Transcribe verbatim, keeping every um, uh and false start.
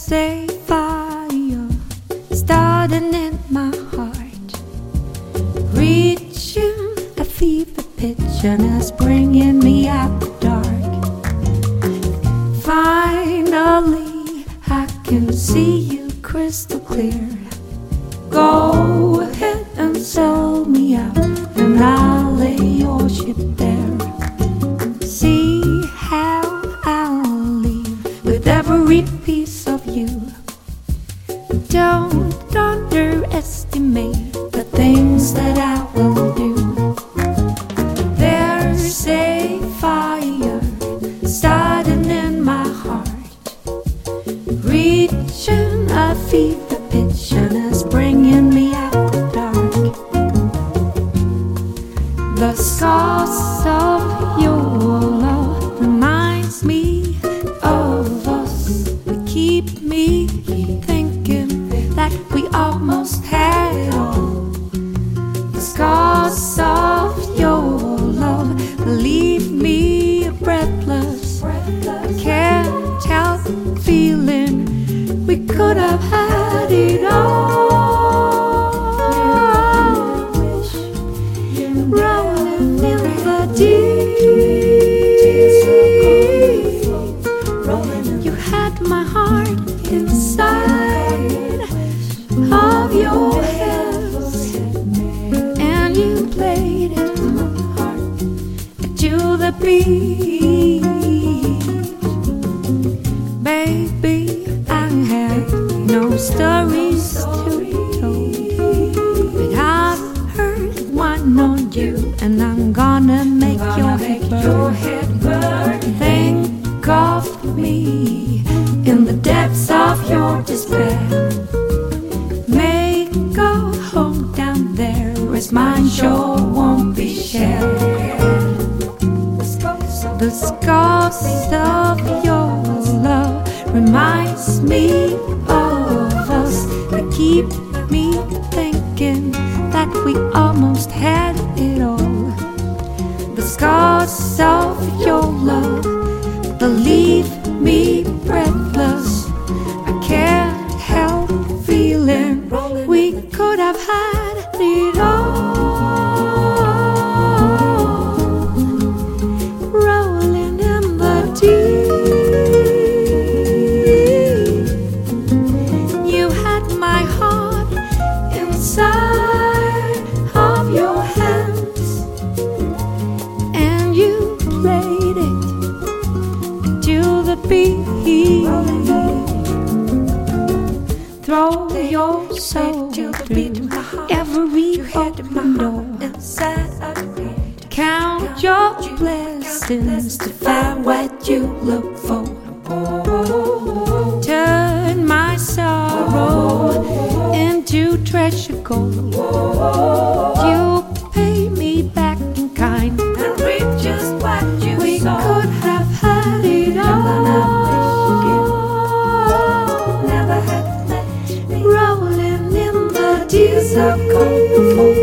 a fire starting in my heart, reaching a fever pitch, and it's bringing me out the dark. Finally, I can see you crystal clear. Go ahead and sell me out, and I'll lay your ship there. See how I'll leave with every piece of you. Don't underestimate the things that I will do. There's a fire starting in my heart, reaching a fever pitch, and it's bringing me out the dark. The scars of your love reminds me of us. They keep me thinking that we almost had it all. The scars of your love leave me breathless. I can't help feeling we could have had it all. Rolling in the deep, you had my heart inside of your hands, and you played it to the beat. Baby, I have no stories to tell, but I've heard one on you, and I'm gonna make your head burn. Think of me in the depths of your despair. Make a home down there, as mine sure won't be shared. The scars of your love reminds me of us. They keep me thinking that we almost had it all. The scars of your love, they leave me breathless. I can't help feeling we could have had it all. Rolling in the deep, you had my heart inside of your hands, and you played it to the beat. Throw your soul through every open door. Count your blessings to find what you look for. Turn my sorrow into treasure gold. You pay me back in kind and reap just what you we sow. Could have had it all. Never had that. Rolling in the tears of gold.